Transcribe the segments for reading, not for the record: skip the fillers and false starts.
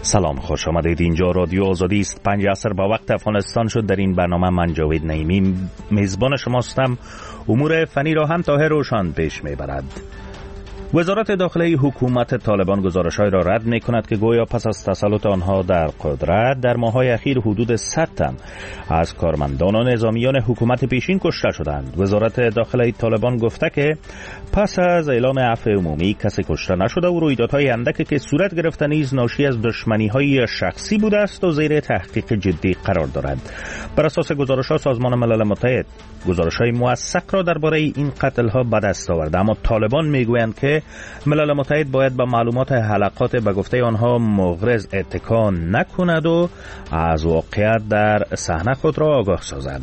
سلام، خوش آمدید. اینجا رادیو آزادی است. 5 عصر با وقت افغانستان شد. در این برنامه من جاوید نعیمی میزبان شماستم. امور فنی را هم طاهر روشان پیش میبرد. وزارت داخلی حکومت طالبان گزارش‌های را رد می‌کند که گویا پس از تسلط آنها در قدرت در ماه‌های اخیر حدود 100 تن از کارمندان و نظامیان حکومت پیشین کشته شدند. وزارت داخلی طالبان گفته که پس از اعلام عفو عمومی کسی کشته نشده و رویدادهای اندکی که صورت گرفته نیز ناشی از دشمنی‌های شخصی بوده است و زیر تحقیق جدی قرار دارد. بر اساس گزارش‌ها سازمان ملل متحد گزارش‌های موثق را درباره این قتل‌ها به دست آورده، اما طالبان می‌گویند که ملل متحد باید به معلومات حلقات به گفته آنها مغرض اتکا نکند و از واقعیت در صحنه خود را آگاه سازد.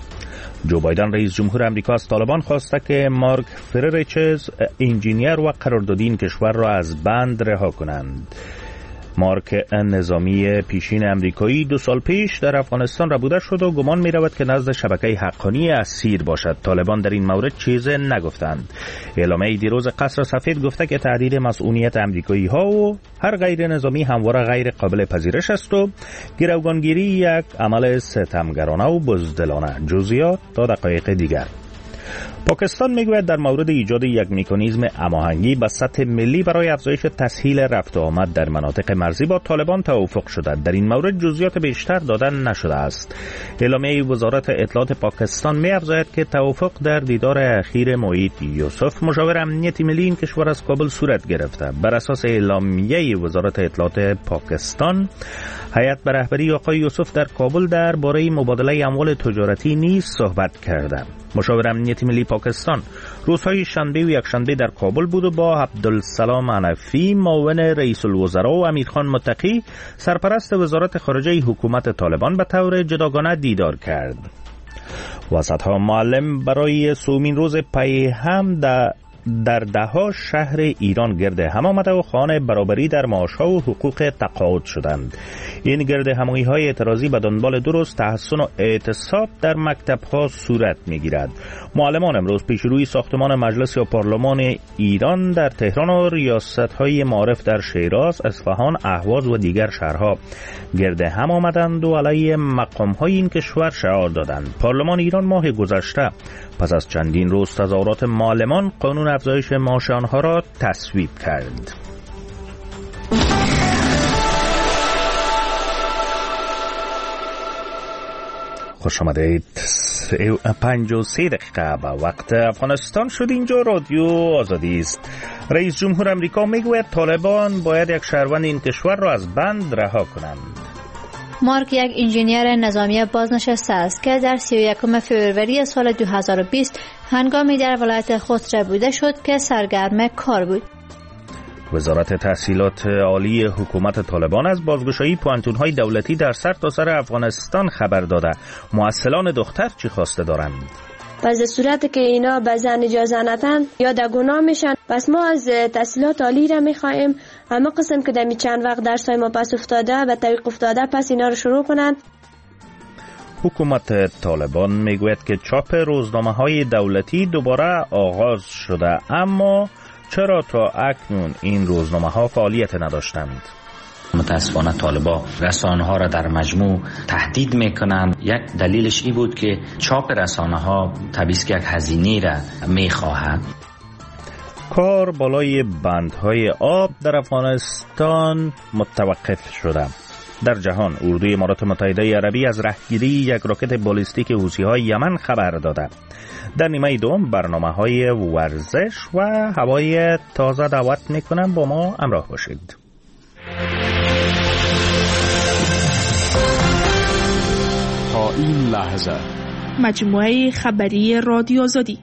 جو بایدن رئیس جمهور امریکا از طالبان خواسته که مارک فرریچز انجینیر و قراردادی این کشور را از بند رها کنند. مارک نظامی پیشین امریکایی 2 سال پیش در افغانستان ربوده شد و گمان می رود که نزد شبکه حقانی اسیر باشد. طالبان در این مورد چیزی نگفتند. اعلامیه دیروز قصر سفید گفته که تهدید مسئولیت امریکایی ها و هر غیر نظامی همواره غیر قابل پذیرش است و گروگانگیری یک عمل ستمگرانه و بزدلانه. جزئیات تا دقایق دیگر. پاکستان میگوید در مورد ایجاد یک مکانیزم هماهنگی به سطح ملی برای افزایش تسهیل رفت و آمد در مناطق مرزی با طالبان توافق شده. در این مورد جزئیات بیشتر داده نشده است. اعلامیه وزارت اطلاعات پاکستان می‌افزاید که توافق در دیدار اخیر معید یوسف مشاور امنیت ملی این کشور از کابل صورت گرفته. بر اساس اعلامیه وزارت اطلاعات پاکستان، هیئت به رهبری آقای یوسف در کابل درباره مبادله اموال تجارتی نیز صحبت کرده. مشاور امنیت ملی پاکستان روزهای شنبه و یکشنبه در کابل بود و با عبدالسلام حنفی معاون رئیس الوزراء و امیرخان متقی سرپرست وزارت خارجه حکومت طالبان به طور جداگانه دیدار کرد. وسطها معلم برای سومین روز پی هم در ده‌ها شهر ایران گرد هم آمده و خواهان برابری در معاش‌ها و حقوق تقاعد شدند. این گرد همایی‌های اعتراضی به دنبال درست تحسن و اعتصاب در مکتب‌ها صورت می‌گیرد. معلمان امروز پیش روی ساختمان مجلس یا پارلمان ایران در تهران و ریاست‌های معارف در شیراز، اصفهان، اهواز و دیگر شهرها گرد هم آمدند و علیه مقام‌های این کشور شعار دادند. پارلمان ایران ماه گذشته پس از چندین روز تظاهرات معلمان قانون افزایش معاش آنها را تصویب کرد. خوش آمدید. 53 دقیقه به وقت افغانستان شد. اینجا رادیو آزادی است. رئیس جمهور امریکا میگوید طالبان باید یک شهروند این کشور را از بند رها کنند. مارک یک انجینیر نظامی بازنشسته است که در 31 فوریه سال 2020 هنگامی در ولایت خوست بوده شد که سرگرم کار بود. وزارت تحصیلات عالی حکومت طالبان از بازگشایی پوانتون‌های دولتی در سرتاسر افغانستان خبر داده. مؤصلان دختر چی خواسته دارند؟ پس در صورت که اینا به زن اجازه ندن یا در گناه میشن، پس ما از تحصیلات عالی را میخوایم همه قسم که دمی چند وقت درسای ما پس افتاده و طریق افتاده پس اینا رو شروع کنند. حکومت طالبان میگوید که چاپ روزنامه‌های دولتی دوباره آغاز شده، اما چرا تا اکنون این روزنامه‌ها فعالیت نداشتند؟ متاسفانه طالبان رسانه‌ها را در مجموع تهدید میکنند. یک دلیلش این بود که چاپ رسانه‌ها طبیعی که یک هزینه را میخواهد. کار بالای بندهای آب در افغانستان متوقف شده. در جهان اردوی امارات متحده عربی از رهگیری یک راکت بالستیک حوثی‌های یمن خبر داده. در نیمه دوم برنامه‌های ورزش و هوای تازه دعوت میکنم، با ما همراه باشید. تا این لحظه مجموعه خبری رادیو آزادی.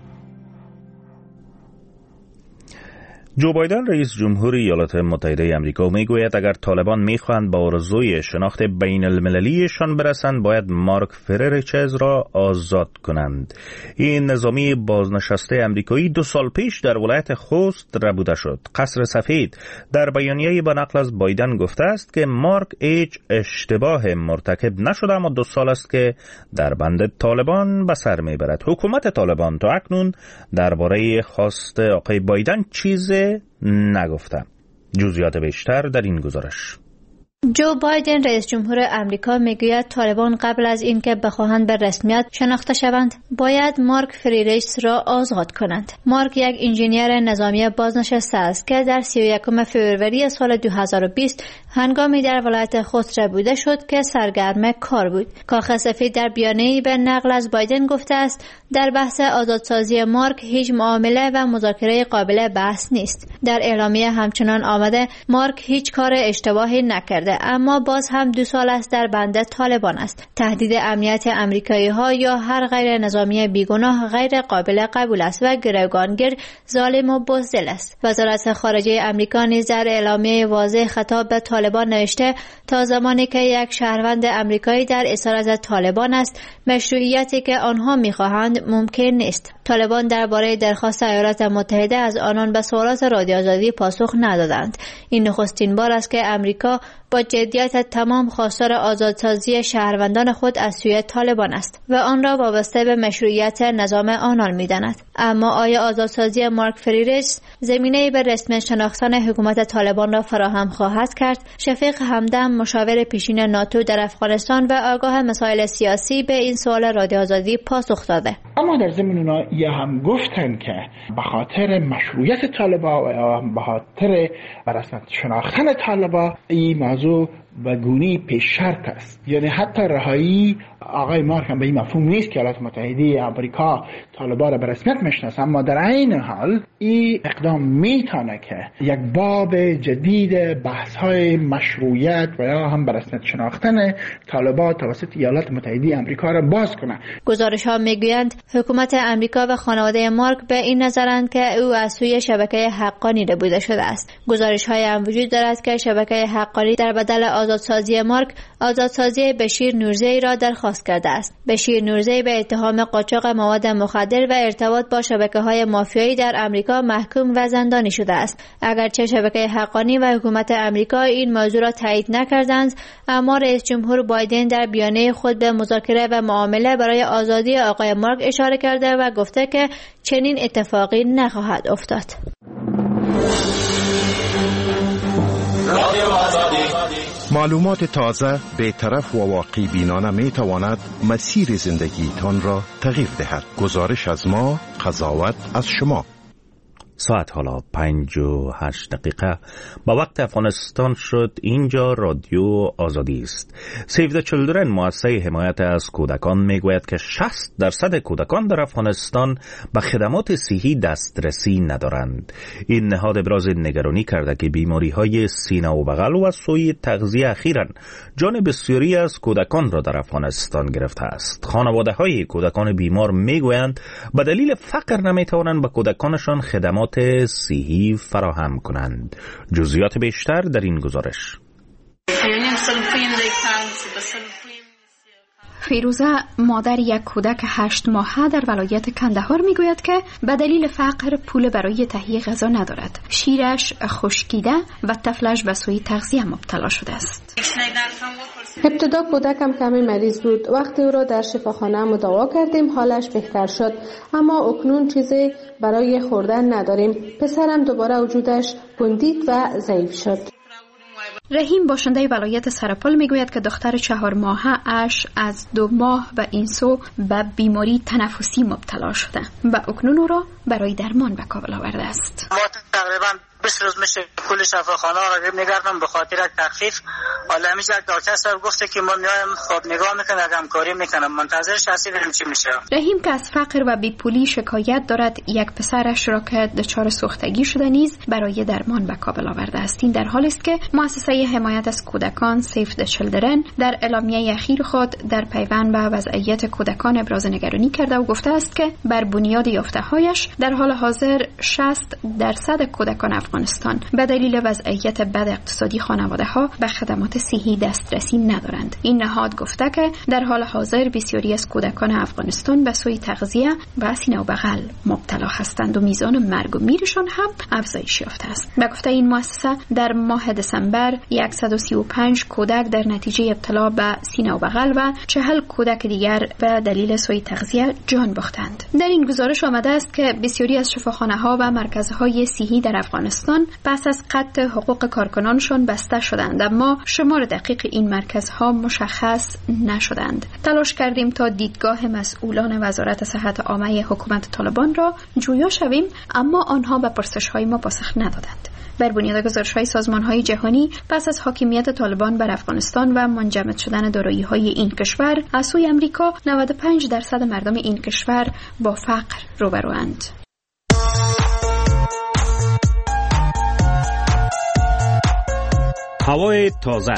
جو بایدن رئیس جمهور ایالات متحده آمریکا میگوید اگر طالبان میخواهند با آرزوی شناخت بین المللیشان برسند باید مارک فرریچز را آزاد کنند. این نظامی بازنشسته آمریکایی 2 سال پیش در ولایت خوست ربوده شد. قصر سفید در بیانیه‌ای با نقل از بایدن گفته است که مارک هیچ اشتباه مرتکب نشده، اما 2 سال است که در بند طالبان به سر میبرد. حکومت طالبان تا اکنون درباره خواست آقای بایدن چیز نگفته. جزئیات بیشتر در این گزارش. جو بایدن رئیس جمهور امریکا میگوید طالبان قبل از اینکه بخواهند به رسمیت شناخته شوند باید مارک فریریچس را آزاد کنند. مارک یک انجینیر نظامی بازنشسته است که در 31 فوریه سال 2020 هنگامی در ولایت خوتره بوده شد که سرگرم کار بود. کاخ سفید در بیانیه‌ای به نقل از بایدن گفته است در بحث آزادسازی مارک هیچ معامله و مذاکره قابل بحث نیست. در اعلامیه همچنان آمده مارک هیچ کار اشتباهی نکرده اما باز هم 2 سال است در بند طالبان است. تهدید امنیت آمریکایی‌ها یا هر غیر نظامی بیگناه غیر قابل قبول است و گروگانگیر ظالم و بزدل است. وزارت خارجه آمریکا نیز در اعلامیه واضح خطاب به طالبان نوشته تا زمانی که یک شهروند آمریکایی در اسارت طالبان است مشروعیتی که آنها می‌خواهند ممکن نیست. طالبان درباره درخواست ایالات متحده از آنان به سوالات رادیو آزادی پاسخ ندادند. این نخستین بار است که آمریکا با جدیت تمام خواستار آزادسازی شهروندان خود از سوی طالبان است و آن را وابسته به مشروعیت نظام آنان می‌داند. اما آیا آزادسازی مارک فریریچس زمینه‌ای به رسمی شناختن حکومت طالبان را فراهم خواهد کرد؟ شفیق همدم مشاور پیشین ناتو در افغانستان و آگاه مسائل سیاسی به این سوال رادیو آزادی پاسخ داده. اما در ضمن اونا یه هم گفتن که به خاطر مشروعیت طالبان و به خاطر رسمیت شناختن طالبان این موضوع به گونی پیش شرط است. یعنی حتی رهایی آقای مارک هم به این مفهوم نیست که ایالات متحده آمریکا طالبان را به رسمیت میشناسه، اما در عین حال این اقدام میتونه که یک باب جدید بحث‌های مشروعیت و یا هم به رسمیت شناختن طالبان توسط ایالات متحده آمریکا را باز کنه. گزارش‌ها میگویند حکومت آمریکا و خانواده مارک به این نظرند که او از سوی شبکه حقانی ربوده شده است. گزارش‌های هم وجود دارد که شبکه حقانی در بدل آزادسازی مارک آزادسازی بشیر نورزی را درخواست کرده است. بشیر نورزی به اتهام قاچاق مواد مخدر و ارتباط با شبکه‌های مافیایی در آمریکا محکوم و زندانی شده است. اگرچه شبکه حقانی و حکومت آمریکا این موضوع را تایید نکردند، اما رئیس جمهور بایدن در بیانیه خود به مذاکره و معامله برای آزادی آقای مارک اشاره کرده و گفته که چنین اتفاقی نخواهد افتاد. معلومات تازه، بی‌طرف و واقعی بینانه می تواند مسیر زندگیتان را تغییر دهد. گزارش از ما، قضاوت از شما. ساعت حالا 5:08 با وقت افغانستان شد. اینجا رادیو آزادی است. سیو د چیلدرن، مؤسسه حمایت از کودکان، میگوید که 60% کودکان در افغانستان به خدمات صحی دسترسی ندارند. این نهاد ابراز نگرانی کرده که بیماری‌های سینه و بغل و سوء تغذیه اخیراً جان بسیاری از کودکان را در افغانستان گرفته است. خانواده‌های کودکان بیمار میگویند به دلیل فقر نمیتوانند به کودکانشان خدمات صحی فراهم کنند. جزئیات بیشتر در این گزارش. فیروزه، مادر یک کودک 8 ماهه در ولایت کندهار میگوید که به دلیل فقر پول برای تهیه غذا ندارد. شیرش خشکیده و طفلش به سوء تغذیه مبتلا شده است. ابتدا کودکم کمی مریض بود. وقتی او را در شفاخانه مداوا کردیم حالش بهتر شد، اما اکنون چیزی برای خوردن نداریم. پسرم دوباره وجودش بندید و ضعیف شد. رحیم، باشنده ولایت سرپل، میگوید که دختر 4 ماهه اش از 2 ماه به این سو به بیماری تنفسی مبتلا شده و اکنون او را برای درمان به کابل آورده است. ما تقریبا 20 روز میشه کل شفاخانه را میگردم به خاطر تخفیف. حالا همیشه دکتر صاحب گفته که ما میایم خوب نگاه میکنه، همکاری میکنه، منتظرش هستیم ببینیم چی میشه. رحیم که از فقر و بیپولی شکایت دارد، یک پسرش را که دچار سوختگی شده نیز برای درمان به کابل آورده است. این در حالی است که مؤسسه حمایت از کودکان سیو د چیلدرن در اعلامیه اخیر خود در پیوند به وضعیت کودکان ابراز نگرانی کرده و گفته است که بر بنیاد یافته‌هایش در حال حاضر 60% کودکان افغانستان به دلیل وضعیت بد اقتصادی خانواده‌ها به خدمات صحی دسترسی ندارند. این نهاد گفته که در حال حاضر بسیاری از کودکان افغانستان به سوء تغذیه و سینه و بغل مبتلا هستند و میزان مرگ و میرشان هم افزایش یافته است. به گفته این مؤسسه در ماه دسامبر 135 کودک در نتیجه ابتلا به سینه و بغل و 40 کودک دیگر به دلیل سوء تغذیه جان باختند. در این گزارش آمده است که بسیاری از شفاخانه‌ها و مرکزهای صحی در افغانستان افغانستان پس از قطع حقوق کارکنانشان بسته شدند، اما شمار دقیق این مرکزها مشخص نشدند. تلاش کردیم تا دیدگاه مسئولان وزارت صحت عامه حکومت طالبان را جویا شویم، اما آنها به پرسش‌های ما پاسخ ندادند. بر بنیاد گزارش‌های سازمان‌های جهانی، پس از حاکمیت طالبان بر افغانستان و منجمد شدن دارایی‌های این کشور از سوی امریکا، 95% مردم این کشور با فقر روبروند. هوای تازه،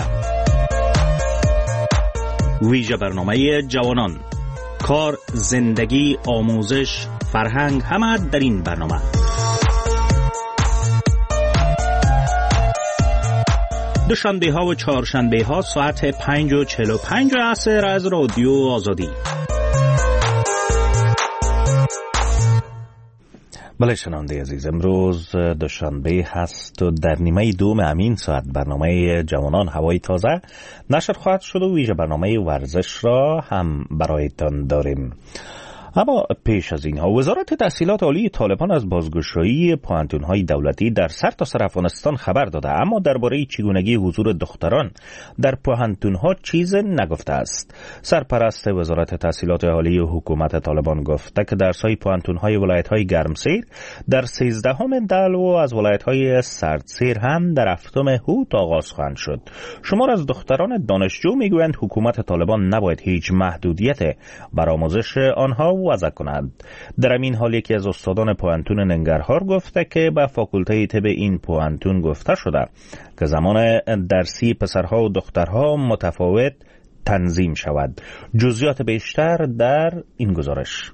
ویژه برنامه جوانان، کار، زندگی، آموزش، فرهنگ، همه در این برنامه. دوشنبه ها و چهارشنبه ها ساعت 5:45 عصر از رادیو آزادی. بله شنونده عزیز، امروز دوشنبه هست و در نیمه دوم همین ساعت برنامه جوانان هوای تازه نشر خواهد شد و ویژه برنامه ورزش را هم برایتان داریم. اما پیش از اینها وزارت تحصیلات عالی طالبان از بازگشایی پوهنتون‌های دولتی در سرتاسر افغانستان خبر داده، اما درباره چگونگی حضور دختران در پوهنتون‌ها چیز نگفته است. سرپرست وزارت تحصیلات عالی حکومت طالبان گفته که درس‌های پوهنتون‌های ولایت‌های گرمسیر در 13 دلو و از ولایت‌های سردسیر هم در 7 هوت آغاز خواهند شد. شمار از دختران دانشجو میگویند حکومت طالبان نباید هیچ محدودیت بر آموزش آنها وضع کند. در این حال یکی از استادان پوهنتون ننگرهار گفته که به فاکولته طب این پوهنتون گفته شده که زمان درسی پسرها و دخترها متفاوت تنظیم شود. جزئیات بیشتر در این گزارش.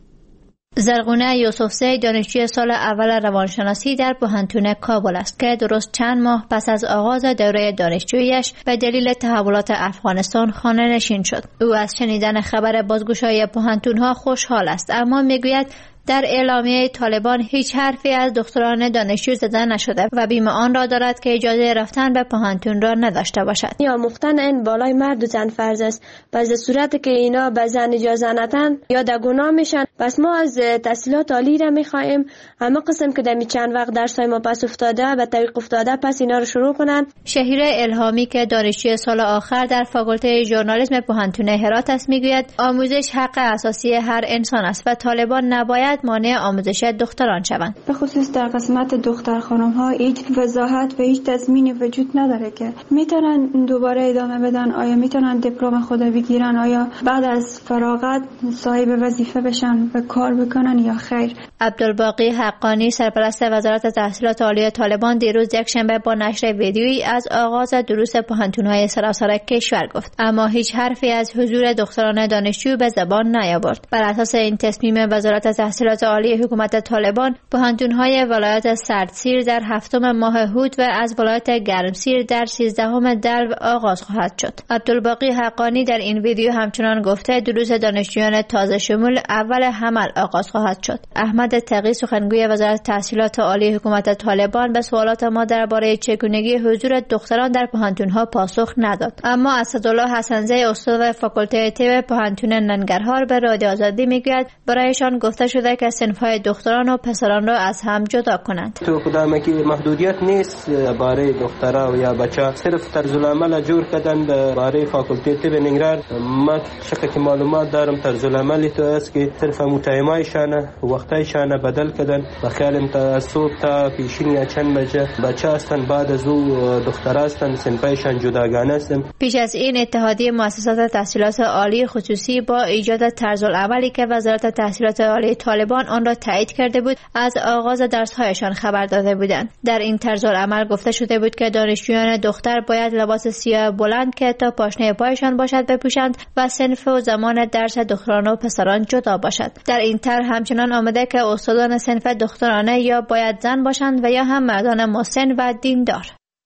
زرغونه یوسفزی دانشجوی سال اول روانشناسی در پوهنتون کابل است که درست چند ماه پس از آغاز دوره دانشجوییش به دلیل تحولات افغانستان خانه نشین شد. او از شنیدن خبر بازگشایی پوهنتون‌ها خوشحال است، اما میگوید در اعلامیه طالبان هیچ حرفی از دختران دانشجو زده نشده و بیم آن را دارد که اجازه رفتن به پوهنتون را نداشته باشد. یا مختن این بالای مرد و زن فرض است. پس در صورت که اینا به زن اجازه ندن یا در گناه میشن، پس ما از تحصیلات عالی را میخواهیم همه قسم که در چند وقت درسای ما پس افتاده به تعویق افتاده پس اینا رو شروع کنن. شهیر الهامی که دانشجوی سال آخر در فاکولته ژورنالیسم پوهنتون هرات است میگوید آموزش حق اساسی هر انسان است و طالبان نباید مانع آموزش دختران شوند. به خصوص در قسمت دختر خانم ها هیچ وضاحت و هیچ تضمینی وجود نداره که میتونن دوباره ادامه بدن، آیا میتونن دیپلم خود بگیرن، آیا بعد از فراغت صاحب وظیفه بشن و کار بکنن یا خیر. عبدالباقی حقانی سرپرست وزارت تحصیلات عالی طالبان دیروز یکشنبه با نشر ویدیویی از آغاز دروس پوهنتون‌های سراسر کشور گفت، اما هیچ حرفی از حضور دختران دانشجو به زبان نیاورد. بر اساس این تصمیم وزارت تحصیلات عالی حکومت طالبان، پوهنتون‌های ولایت سردسیر در 7 ماه هوت و از ولایت گرمسیر در 13 دلو آغاز خواهد شد. عبدالباقی حقانی در این ویدیو همچنان گفته دروس دانشجویان تازه شمول اول حمل آغاز خواهد شد. احمد تقی سخنگوی وزارت تحصیلات عالی حکومت طالبان به سوالات ما درباره چگونگی حضور دختران در پوهنتون‌ها پاسخ نداد، اما اسدالله حسنزی استاد فاکولته طب پوهنتون ننگرهار به رادیو آزادی میگوید برایشان گفته شده که صنف‌های دختران و پسران را از هم جدا کنند. تو کدام که محدودیت نیست برای دخترها و یا بچه، صرف طرز العمل جور کردن برای فاکولته طب ننگرهار. ما شکل معلومات دارم طرز العمل تو است که صرف متایمایشان وقتایشان بدل کردن و خیالم تا صبح تا پیشین یا چند بچه هستن، بعد از او دختر هستن، صنفایشان جداگانه هستن. پیش از این اتحادیه مؤسسات تحصیلات عالی خصوصی با ایجاد طرز العملی که وزارت تحصیلات عالی طالبان آن را تایید کرده بود از آغاز درس‌هایشان خبر داده بودند. در این طرز العمل گفته شده بود که دانشجویان دختر باید لباس سیاه بلند که تا پاشنه پایشان باشد بپوشند و صنف و زمان درس دختران و پسران جدا باشد. در این طرح همچنان آمده که استادان صنف دخترانه یا باید زن باشند و یا هم مردان مسن و دیندار.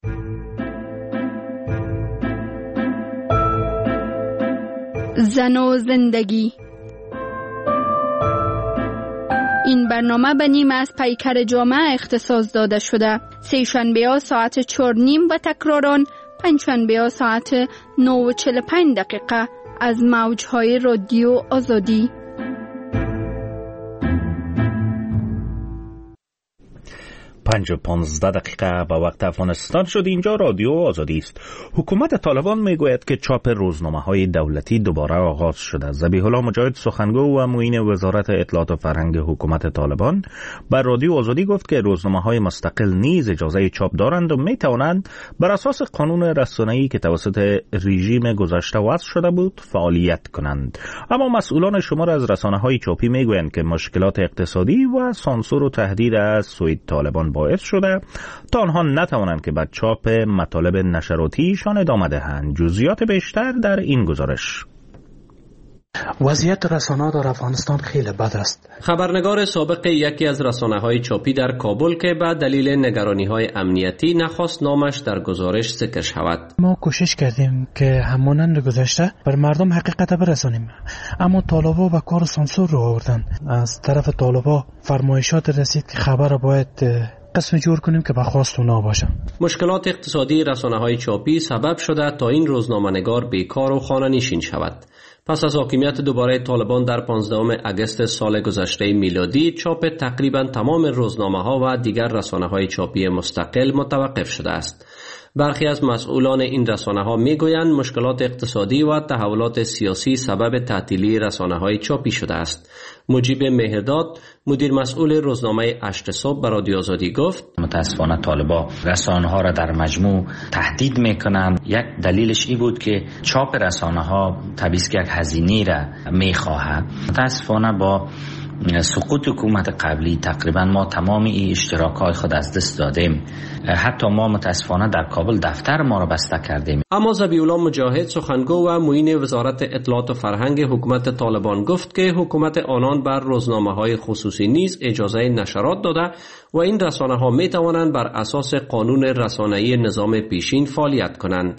زن و زندگی. این برنامه به نیمه از پیکر جامعه اختصاص داده شده. سه‌شنبه‌ها ساعت 4:30 و تکراران پنجشنبه‌ها ساعت 9:45 از موج‌های رادیو آزادی. 5:15 به وقت افغانستان شد. اینجا رادیو آزادی است. حکومت طالبان میگوید که چاپ روزنامه‌های دولتی دوباره آغاز شده. ذبیح الله مجاهد سخنگو و معین وزارت اطلاعات و فرهنگ حکومت طالبان بر رادیو آزادی گفت که روزنامه‌های مستقل نیز اجازه چاپ دارند و میتوانند بر اساس قانون رسانه‌ای که توسط رژیم گذشته وضع شده بود فعالیت کنند. اما مسئولان شمار از رسانه‌های چاپی میگویند که مشکلات اقتصادی و سانسور و تهدید از سوی طالبان باعث شده تا آنها نتوانند که بر چاپ مطالب نشراتیشان ادامه دهند. جزئیات بیشتر در این گزارش. وضعیت رسانه‌ها در افغانستان خیلی بد است. خبرنگار سابق یکی از رسانه‌های چاپی در کابل که به دلیل نگرانی‌های امنیتی نخواست نامش در گزارش ذکر شود. ما کوشش کردیم که همانند گذشته بر مردم حقیقت برسانیم، اما طالبا به کار سانسور رو آوردن. از طرف طالبا فرمایشات رسید که خبر باید قسم جور کنیم که به خواست اونا باشه. مشکلات اقتصادی رسانه‌های چاپی سبب شده تا این روزنامه‌نگار بیکار و خانه‌نشین شود. پس از حاکمیت دوباره طالبان در 15 اگست سال گذشته میلادی، چاپ تقریبا تمام روزنامه‌ها و دیگر رسانه‌های چاپی مستقل متوقف شده است. برخی از مسئولان این رسانه‌ها میگویند مشکلات اقتصادی و تحولات سیاسی سبب تعطیلی رسانه‌های چاپی شده است. مجیب مهرداد، مدیر مسئول روزنامه اشت صبح، به رادیو آزادی گفت متاسفانه طالبا رسانه‌ها را در مجموع تهدید میکنند. یک دلیلش این بود که چاپ رسانه‌ها طبیعی است که یک هزینه را میخواهد. متاسفانه با سقوط حکومت قبلی تقریبا ما تمام این اشتراک‌های خود از دست دادیم. حتی ما متاسفانه در کابل دفتر ما را بسته کردیم. اما ذبیح الله مجاهد سخنگو و معین وزارت اطلاعات و فرهنگ حکومت طالبان گفت که حکومت آنان بر روزنامه‌های خصوصی نیز اجازه نشرات داده و این رسانه‌ها می توانند بر اساس قانون رسانه‌ای نظام پیشین فعالیت کنند.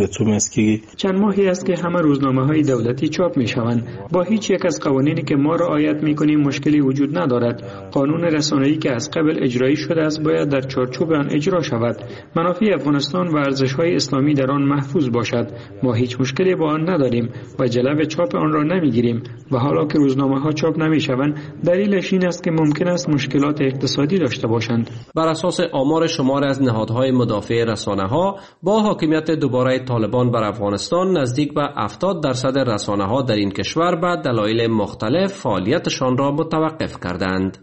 چند ماهی است که همه روزنامه‌های دولتی چاپ می‌شوند. با هیچ یک از قوانینی که ما رعایت می‌کنیم مشکلی وجود ندارد. قانون رسانه‌ای که از قبل اجرایی شده است باید در چارچوب آن اجرا شود. منافع افغانستان و ارزش‌های اسلامی در آن محفوظ باشد. ما هیچ مشکلی با آن نداریم و جلب چاپ آن را نمی‌گیریم. و حالا که روزنامه‌ها چاپ نمی‌شوند، دلیلش این است که ممکن است مشکلات اقتصادی داشته باشند. بر اساس آمار شمار از نهادهای مدافع رسانه‌ها، با حاکمیت دوباره طالبان بر افغانستان نزدیک به 70% رسانه‌ها در این کشور به دلایل مختلف فعالیتشان را متوقف کردند.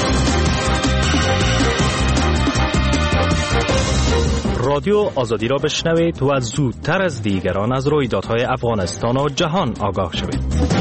رادیو آزادی را بشنوید و زودتر از دیگران از رویدادهای افغانستان و جهان آگاه شوید.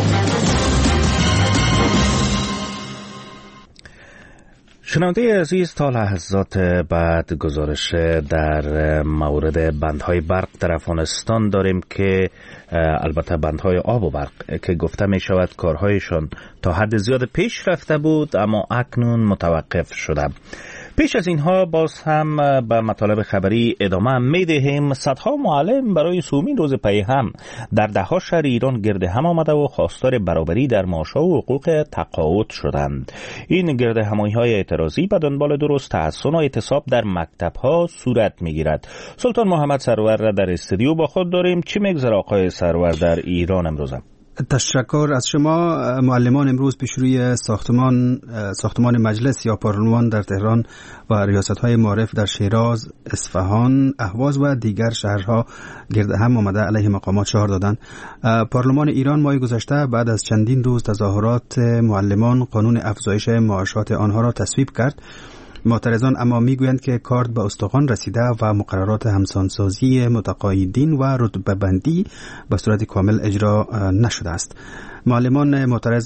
شنونده عزیز، تا لحظات بعد گزارش در مورد بندهای برق در افغانستان داریم که البته بندهای آب و برق که گفته می شود کارهایشان تا حد زیاد پیش رفته بود اما اکنون متوقف شده. پیش از اینها باز هم به مطالب خبری ادامه می دهیم. صدها معلم برای سومین روز پی هم در ده‌ها شهر ایران گرد هم آمده و خواستار برابری در معاش‌ها و حقوق تقاعد شدند. این گرد همایی‌های اعتراضی به دنبال درست تحسن و اعتصاب در مکتب‌ها صورت می‌گیرد. سلطان محمد سرور را در استودیو با خود داریم. چی می‌گذره آقای سرور در ایران امروز؟ تشکر از شما. معلمان امروز پیش روی ساختمان مجلس یا پارلمان در تهران و ریاست‌های معارف در شیراز، اصفهان، اهواز و دیگر شهرها گرد هم آمده علیه مقامات شعار دادند. پارلمان ایران ماه گذشته بعد از چندین روز تظاهرات معلمان قانون افزایش معاشات آنها را تصویب کرد. معترضان اما میگویند که کارت به استخوان رسیده و مقررات همسانسازی متقاعدین و رتبه بندی به صورت کامل اجرا نشده است. معلمان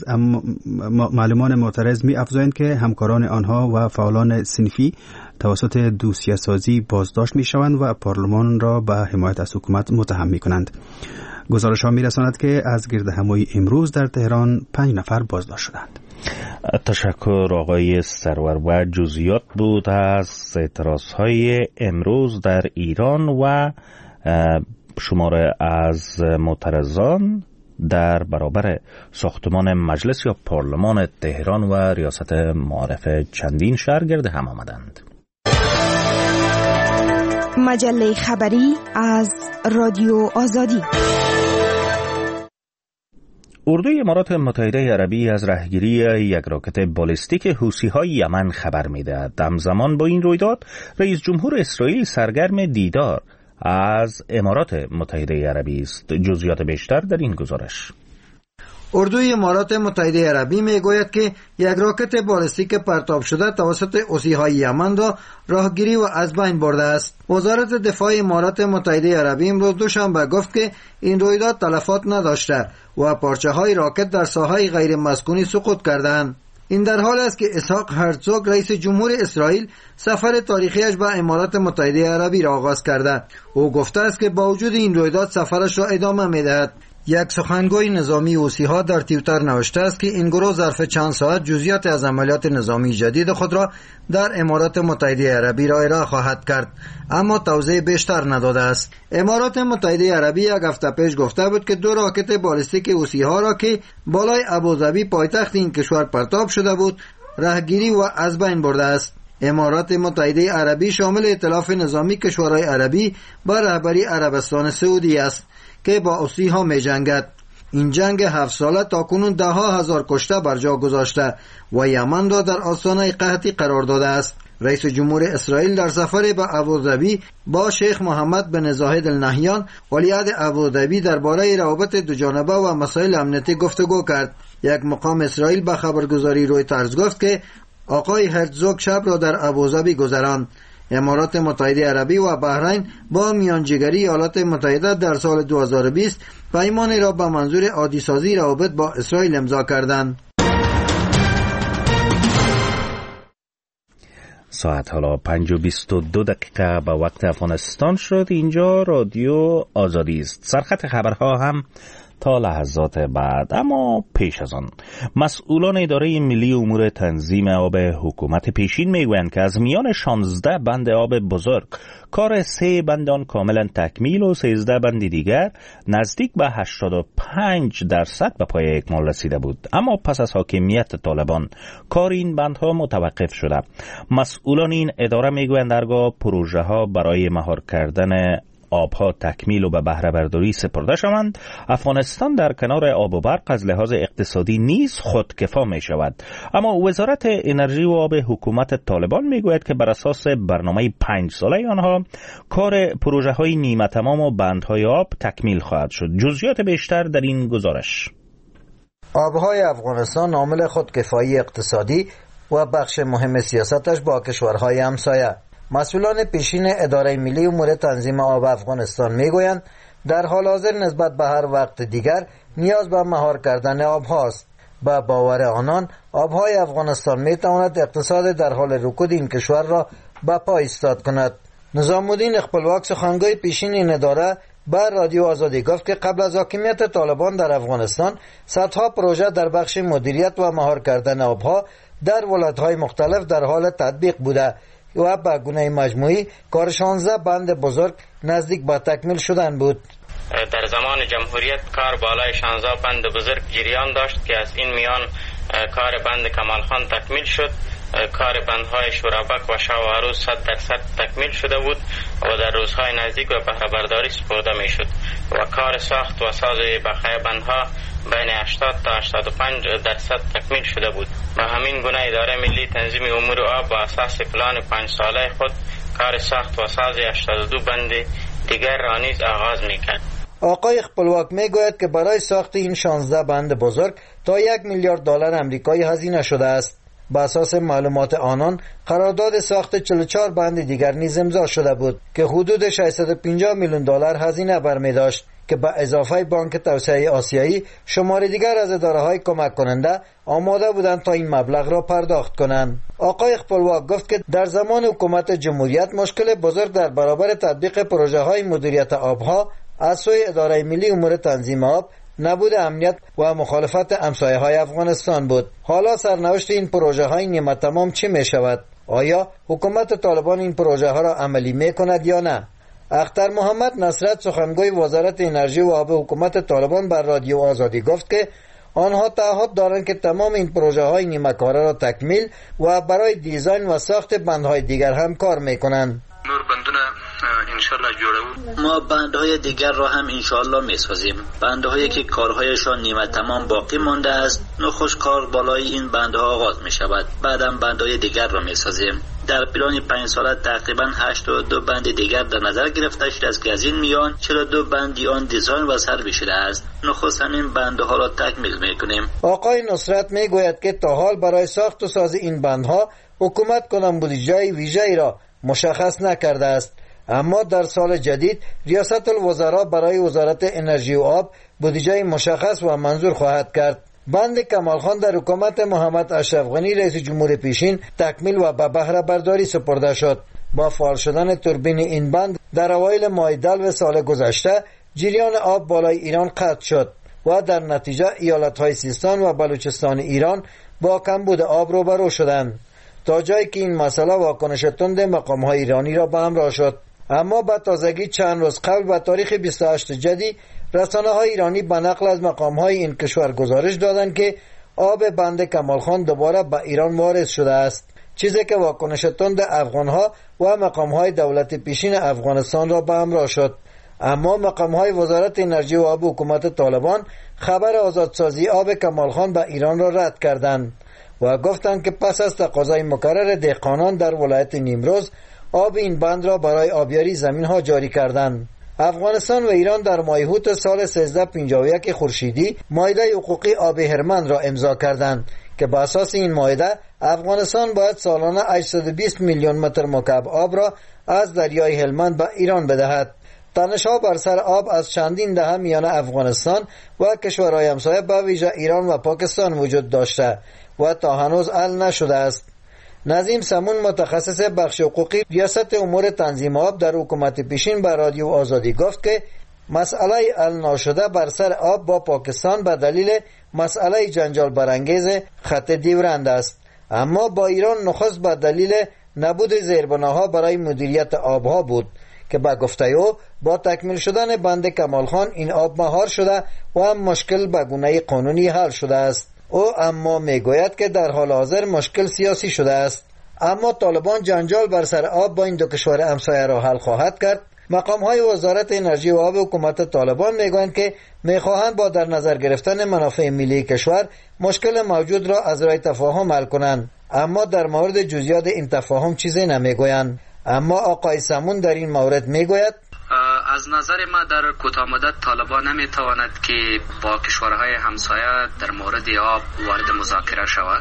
معترض می افزایند که همکاران آنها و فعالان صنفی توسط دوسیه سازی بازداشت می شوند و پارلمان را به حمایت از حکومت متهم می کنند. گزارش ها می رساند که از گرد همایی امروز در تهران 5 نفر بازداشت شدند. تشکر آقای سرور. و جزئیات بود از اعتراضهای امروز در ایران و شماره از معترضان در برابر ساختمان مجلس یا پارلمان تهران و ریاست معارف چندین شهر گرد هم آمدند. مجله خبری از رادیو آزادی. اردوی امارات متحده عربی از رهگیری یک راکت بالستیک حوثی‌های یمن خبر می‌دهد. همزمان با این رویداد رئیس جمهور اسرائیل سرگرم دیدار از امارات متحده عربی است. جزئیات بیشتر در این گزارش. اردوی امارات متحده عربی میگوید که یک راکت بالستیک پرتاب شده توسط حوثی‌های یمن را راهگیری و از بین برده است. وزارت دفاع امارات متحده عربی امروز دوشنبه گفت که این رویداد تلفات نداشته و پارچه‌های راکت در ساحه غیر مسکونی سقوط کردند. این در حال است که اسحاق هرزوگ رئیس جمهور اسرائیل سفر تاریخیش به امارات متحده عربی را آغاز کرده. او گفته است که با وجود این رویداد سفرش را ادامه می‌دهد. یک سخنگوی نظامی حوثی‌ها در توییتر نوشته است که این گروه ظرف چند ساعت جزئیات از عملیات نظامی جدید خود را در امارات متحده عربی را ارائه خواهد کرد، اما توضیح بیشتر نداده است. امارات متحده عربی یک هفته پیش گفته بود که 2 راکت بالستیک حوثی‌ها را که بالای ابوظبی پایتخت این کشور پرتاب شده بود راهگیری و از بین برده است. امارات متحده عربی شامل ائتلاف نظامی کشورهای عربی با رهبری عربستان سعودی است که با حوثی‌ها می‌جنگد. این جنگ 7 ساله تاکنون 10,000 کشته بر جا گذاشته و یمن را در آستانه قحطی قرار داده است. رئیس جمهور اسرائیل در سفر به ابوظبی با شیخ محمد بن زاید النهیان ولیعهد ابوظبی درباره روابط دوجانبه و مسائل امنیتی گفتگو کرد. یک مقام اسرائیل به خبرگزاری رویترز گفت که آقای هرزوگ شب را در ابوظبی گذراند. امارات متحده عربی و بحرین با میانجیگری ایالات متحده در سال 2020 پیمانی را به منظور عادی سازی روابط با اسرائیل امضا کردند. ساعت حالا 5:22 به وقت افغانستان شد. اینجا رادیو آزادی است. سرخط خبرها هم تا لحظات بعد. اما پیش از آن مسئولان اداره ملی امور تنظیم آب حکومت پیشین میگویند که از میان 16 بند آب بزرگ کار 3 بند آن کاملا تکمیل و 13 بند دیگر نزدیک به 85% به پای اکمال رسیده بود، اما پس از حاکمیت طالبان کار این بندها متوقف شده. مسئولان این اداره میگویند هرگاه پروژه ها برای مهار کردن آبها تکمیل و به بهره برداری سپرده شوند، افغانستان در کنار آب و برق از لحاظ اقتصادی نیز خودکفا می شود. اما وزارت انرژی و آب حکومت طالبان می گوید که بر اساس برنامه 5 ساله آنها کار پروژه های نیمه تمام و بندهای آب تکمیل خواهد شد. جزئیات بیشتر در این گزارش. آبهای افغانستان عامل خودکفایی اقتصادی و بخش مهم سیاستش با کشورهای همسایه. مسئولان پیشین اداره ملی امور تنظیم آب افغانستان میگویند در حال حاضر نسبت به هر وقت دیگر نیاز به مهار کردن آب هاست. با باور آنان آبهای افغانستان میتواند اقتصاد در حال رکود این کشور را به پا ایستاد کند. نظام الدین خپلواک سخنگوی پیشین این اداره بر رادیو آزادی گفت که قبل از حاکمیت طالبان در افغانستان صدها پروژه در بخش مدیریت و مهار کردن آبها در ولایت‌های مختلف در حال تطبیق بوده و به گونه مجموعی کار 16 بند بزرگ نزدیک به تکمیل شدن بود. در زمان جمهوریت کار بالای 16 بند بزرگ جریان داشت که از این میان کار بند کمالخان تکمیل شد. کار بندهای شورابک و شاه و عروس 100% تکمیل شده بود و در روزهای نزدیک به بهره برداری سپرده می شد و کار ساخت و ساز بقیه بندها بین 80 تا 85% تکمیل شده بود. به همین گونه اداره ملی تنظیم امور آب با اساس پلان 5 ساله خود کار ساخت و ساز 82 بند دیگر را نیز آغاز می کرد. آقای خپلواک می گوید که برای ساخت این 16 بند بزرگ تا 1 میلیارد دلار آمریکایی هزینه شده است. با اساس معلومات آنان قرارداد ساخت 44 بند دیگر نیز امضا شده بود که حدود 650 میلیون دلار هزینه برمی داشت که به اضافه بانک توسعه آسیایی شمار دیگر از اداره‌های کمک کننده آماده بودند تا این مبلغ را پرداخت کنند. آقای خپلواک گفت که در زمان حکومت جمهوریت مشکل بزرگ در برابر تطبیق پروژه‌های مدیریت آبها از سوی اداره ملی امور تنظیم آب نبود امنیت و مخالفت همسایه‌های افغانستان بود. حالا سرنوشت این پروژه‌های نیمه تمام چه می شود؟ آیا حکومت طالبان این پروژه ها را عملی می کند یا نه؟ اختر محمد نصرت سخنگوی وزارت انرژی و آب حکومت طالبان بر رادیو آزادی گفت که آنها تعهد دارند که تمام این پروژه های نیمه کاره را تکمیل و برای دیزاین و ساخت بندهای دیگر هم کار می کنند. نور بندونه انشالله جوړو. ما بندهای دیگر را هم انشالله میسازیم. بندهایی که کارهایشان نیمه تمام باقی مانده است، نخست کار بالای این بندها آغاز می شود. بعدم بندهای دیگر را میسازیم. در پلان 5 ساله تقریبا 82 بند دیگر در نظر گرفته شده است که از این میان 42 بندی آن دیزاین و سروی شده است. نخست همین بندها را تکمیل میکنیم. آقای نصرت میگوید که تا حال برای ساخت و ساز این بندها حکومت کنم بودجه ویژه‌ای را مشخص نکرده است، اما در سال جدید ریاست الوزراء برای وزارت انرژی و آب بودجه مشخص و منظور خواهد کرد. بند کمالخان در حکومت محمد اشرف غنی رئیس جمهور پیشین تکمیل و به بهره برداری سپرده شد. با فعال شدن توربین این بند در اوایل ماه دلو سال گذشته جریان آب بالای ایران قطع شد و در نتیجه ایالت‌های سیستان و بلوچستان ایران با کمبود آب روبرو شدند، تا جایی که این مسئله واکنش تند مقام‌های ایرانی را به همراه شد. اما به تازگی چند روز قبل به تاریخ 28 جدی رسانه‌های ایرانی به نقل از مقام‌های این کشور گزارش دادند که آب بند کمالخان دوباره به ایران وارد شده است، چیزی که واکنش تند افغان‌ها و مقام‌های دولت پیشین افغانستان را به همراه شد. اما مقام‌های وزارت انرژی و آب حکومت طالبان خبر آزادسازی آب کمالخان به ایران را رد کردند و گفتند که پس از تقاضای مکرر دهقانان در ولایت نیمروز آب این بند را برای آبیاری زمین‌ها جاری کردند. افغانستان و ایران در ماه اوت سال 1351 خورشیدی معاهده حقوقی آب هرمند را امضا کردند که بر اساس این معاهده افغانستان باید سالانه 820 میلیون متر مکعب آب را از دریای هلمند به ایران بدهد. تنش‌ها بر سر آب از چندین دهه میان افغانستان و کشورهای همسایه به ویژه ایران و پاکستان وجود داشته و تا هنوز حل نشده است. نظیم سمون متخصص بخش حقوقی ریاست امور تنظیم آب در حکومت پیشین به رادیو آزادی گفت که مسئله حل ناشده بر سر آب با پاکستان به دلیل مسئله جنجال برانگیز خط دیورند است، اما با ایران نخست به دلیل نبود زیربناها برای مدیریت آبها بود که به گفته او با تکمیل شدن بند کمالخان این آب مهار شده و هم مشکل به گونه قانونی حل شده است. او اما میگوید که در حال حاضر مشکل سیاسی شده است، اما طالبان جنجال بر سر آب با این دو کشور همسایه را حل خواهد کرد. مقام‌های وزارت انرژی و آب حکومت طالبان میگویند که میخواهند با در نظر گرفتن منافع ملی کشور مشکل موجود را از راه تفاهم حل کنند، اما در مورد جزئیات این تفاهم چیزی نمیگویند. اما آقای سمون در این مورد میگوید از نظر ما در کوتاه مدت طالبان نمیتواند که با کشورهای همسایه در مورد آب وارد مذاکره شود.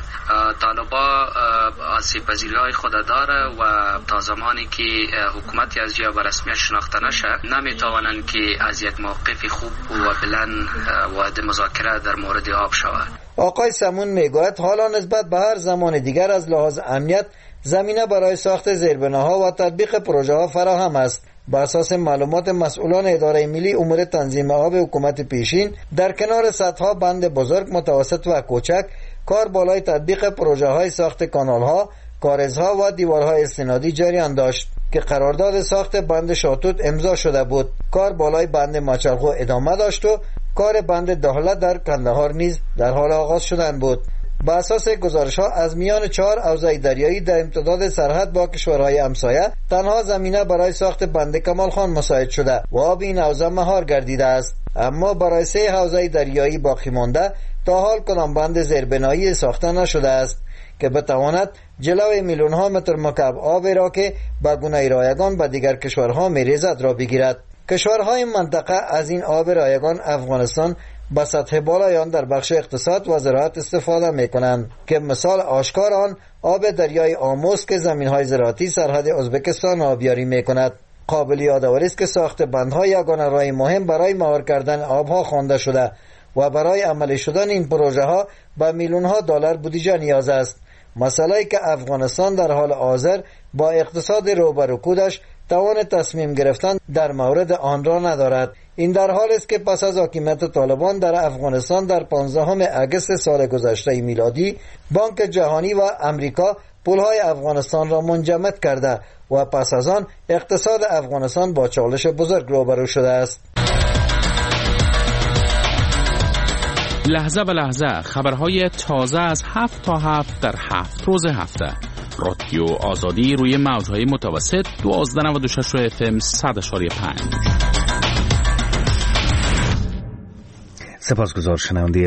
طالبان آسیب‌پذیری‌های خود داره و تا زمانی که حکومتی از جا به رسمیت شناخته نشه نمیتوانند که از یک موقف خوب و بلند وارد مذاکره در مورد آب شود. آقای سمون میگوید حالا نسبت به هر زمان دیگر از لحاظ امنیت زمینه برای ساخت زیربناها و تطبیق پروژه ها فراهم است. با اساس معلومات مسئولان اداره ملی امور تنظیم آب حکومت پیشین در کنار صدها بند بزرگ، متوسط و کوچک کار بالای تطبیق پروژه های ساخت کانال ها، کارزها و دیوارهای استنادی جریان داشت که قرارداد ساخت بند شاتوت امضا شده بود. کار بالای بند مچلخو ادامه داشت و کار بند دهله در کندهار نیز در حال آغاز شدن بود. با اساس گزارش‌ها از میان 4 حوزه دریایی در امتداد سرحد با کشورهای همسایه تنها زمینه برای ساخت بند کمالخان مساعد شده و آب این حوزه مهار گردیده است، اما برای 3 حوزه دریایی باقی مانده تا حال کدام بند زیربنایی ساخته نشده است که بتواند جلوی میلیون‌ها متر مکعب آب را که به گونه رایگان به دیگر کشورها می‌ریزد را بگیرد. کشورهای منطقه از این آب رایگان افغانستان به سطح بالای آن در بخش اقتصاد و زراعت استفاده می‌کنند که مثال آشکار آن آب دریای آموز که زمین‌های زراعتی سرحد ازبکستان آبیاری می‌کند. قابل یادآوری است که ساخت بندها یگانه راه مهم برای مهار کردن آبها خوانده شده و برای عملی شدن این پروژه ها به میلیون‌ها دلار بودجه نیاز است. مسئله‌ای که افغانستان در حال حاضر با اقتصاد روبروکودش توان تصمیم گرفتن در مورد آن را ندارد. این در حالی است که پس از حاکمیت طالبان در افغانستان در 15 اگست سال گذشته میلادی بانک جهانی و امریکا پولهای افغانستان را منجمد کرده و پس از آن اقتصاد افغانستان با چالش بزرگ روبرو شده است. لحظه به لحظه خبرهای تازه از 7 تا 7 در 7 روز هفته رادیو آزادی روی موجهای متوسط 1296 FM 100.5. سپاسگزار شنونده